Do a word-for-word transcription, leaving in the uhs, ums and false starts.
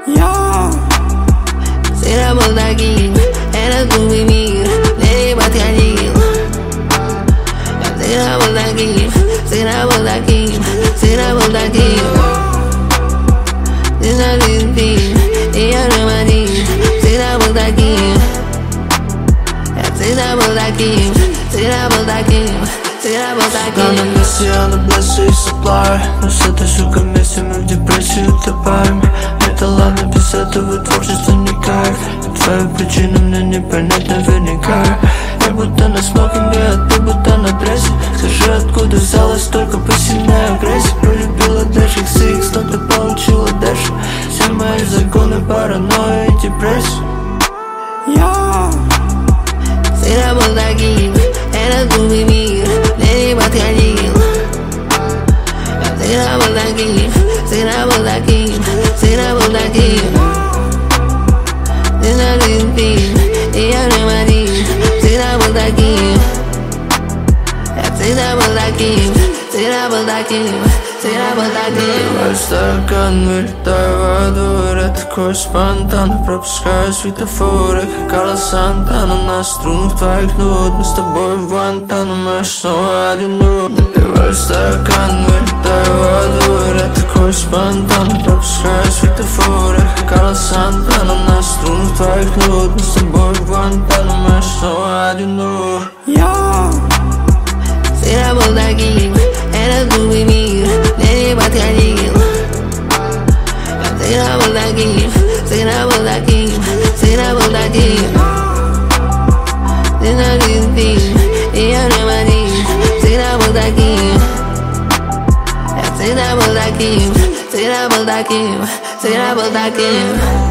Я всегда был таким, это глупый мир, не подходил. Я всегда был таким, всегда был таким, всегда был таким. Ты на любви, и я же один, всегда был таким. Я всегда был таким, всегда был таким, всегда был таким. На месте я на блессе и supply, но с этой сукой вместе мы в депрессию утопаем. Это ладно, без этого творчество не кайф. Твою причину мне не понять наверняка. Я будто на смокинге, а ты будто на дрессе. Скажи, откуда взялась столько посильная агрессия? Полюбила Dash икс икс, но ты получила Dash. Все мои законы, паранойя и депрессия. Я всегда был таким, это глупый мир, мне не подходил. Я всегда был таким, всегда был таким, всегда был таким. Ты на любви, и я же один, всегда был таким. Я всегда был таким, всегда был таким, всегда был таким. Давай стакан, вылетаю во двор. Я такой спонтанно пропускаю светофоры. Карла Сантана на струнах твоих нот. Мы с тобой в Гуантанамо, я снова одинок. Напиваю стакан, вылетаю во двор. Я такой спонтанно пропускаю светофоры. Карла Сантана на струнах твоих нот. Мы с тобой в Гуантанамо, я снова одинок. Я всегда был таким, это глупый мир, мне не подходил. Я всегда был таким, всегда был таким, всегда был таким. Ты на любви, и я же один, всегда был таким. Я всегда был таким, всегда был таким, всегда был таким.